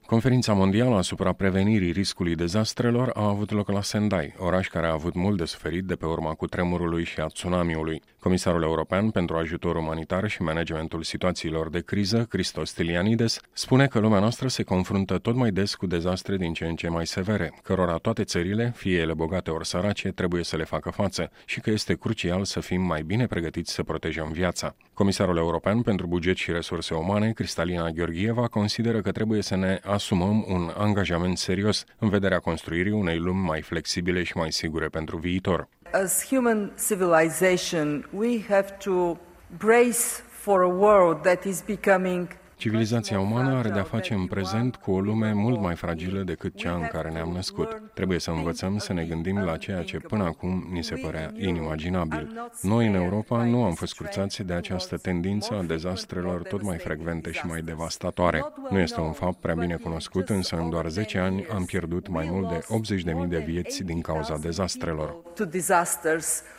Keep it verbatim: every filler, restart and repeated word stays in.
Conferința mondială asupra prevenirii riscului dezastrelor a avut loc la Sendai, oraș care a avut mult de suferit de pe urma cutremurului și a tsunamiului. Comisarul european pentru ajutor umanitar și managementul situațiilor de criză, Christos Stylianides, spune că lumea noastră se confruntă tot mai des cu dezastre din ce în ce mai severe, cărora toate țările, fie ele bogate ori sărace, trebuie să le facă față și că este crucial să fim mai bine pregătiți să protejăm viața. Comisarul european pentru buget și resurse umane, Kristalina Georgieva, consideră că trebuie să ne asumăm un angajament serios în vederea construirii unei lumi mai flexibile și mai sigure pentru viitor. As human civilization, we have to brace for a world that is becoming Civilizația umană are de-a face în prezent cu o lume mult mai fragilă decât cea în care ne-am născut. Trebuie să învățăm să ne gândim la ceea ce până acum ni se părea inimaginabil. Noi, în Europa, nu am fost cruțați de această tendință a dezastrelor tot mai frecvente și mai devastatoare. Nu este un fapt prea bine cunoscut, însă în doar zece ani am pierdut mai mult de optzeci de mii de vieți din cauza dezastrelor.